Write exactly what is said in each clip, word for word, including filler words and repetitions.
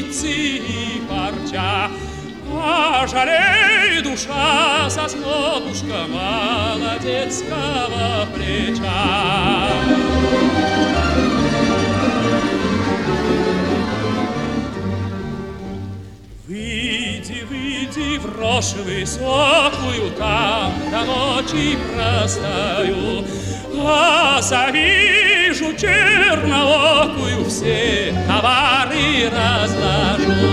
рукавицы и парча, а жалей душа соснотушка молодецкого плеча. Выйди, выйди в рожь высокую, там до ночи простою, а завижу черноокую, все товары разложу.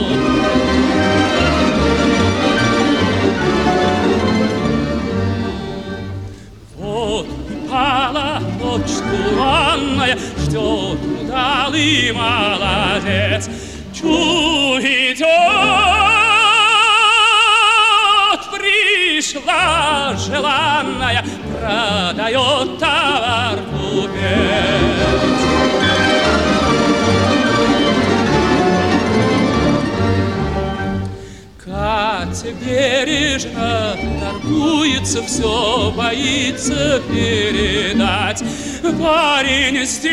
Вот упала ночь туманная, ждет удалый молодец. Чу, идет, пришла желанная, продает товар купец. Катя бережно торгуется, все боится передать. Парень с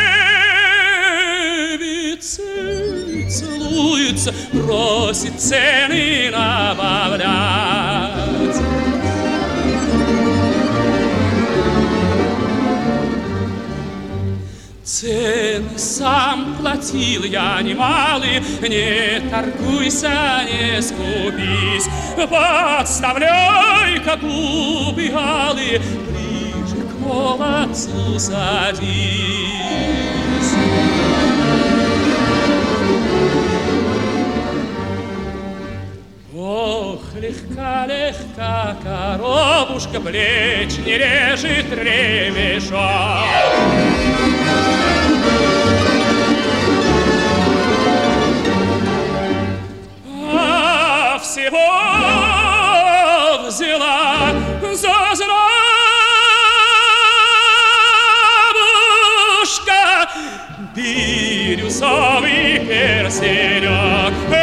девицей целуется, просит цены набавлять. Цены сам платил я немалые, не торгуйся, не скупись, подставляй-ка губы алые, ближе к молодцу садись. Ох, легка-легка коробушка, плеч не режет ремешок. А всего взяла за зрабушка бирюзовый перстенек.